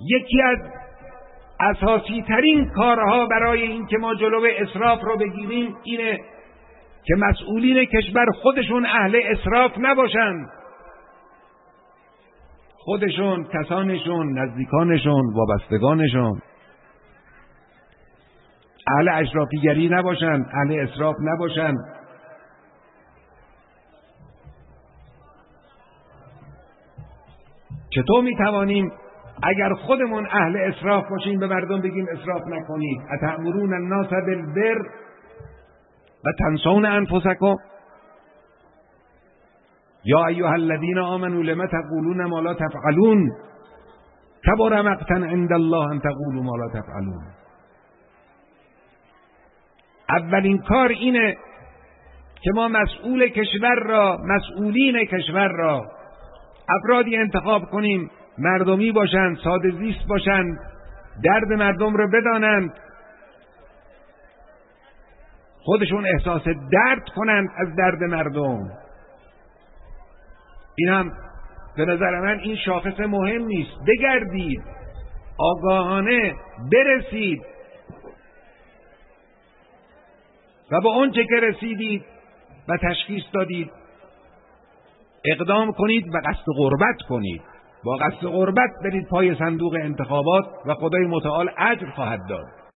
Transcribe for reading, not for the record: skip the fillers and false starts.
یکی از اساسی ترین کارها برای اینکه ما جلو اسراف رو بگیریم اینه که مسئولین کشور خودشون اهل اسراف نباشند. خودشون، کسانشون، نزدیکانشون، وابستگانشون اهل اشرافیگری نباشند، اهل اسراف نباشند. چطور میتوانیم اگر خودمون اهل اسراف باشیم به مردم بگیم اسراف نکنید؟ اتأمرون الناس بالبر و تنسون انفسکم یا ایها الذین آمنوا لم تقولون ما لا تفعلون کبر مقتا عند الله ان تقولوا ما لا تفعلون. اولین کار اینه که ما مسئولین کشور را افرادی انتخاب کنیم مردمی باشند، ساده زیست باشند، درد مردم رو بدانند، خودشون احساس درد کنند از درد مردم. این هم به نظر من این شاخص مهم نیست. بگردید، آگاهانه برسید و با اون چه که رسیدید و تشخیص دادید اقدام کنید و قصد قربت کنید. با قصد قربت برید پای صندوق انتخابات و خدای متعال اجر خواهد داد.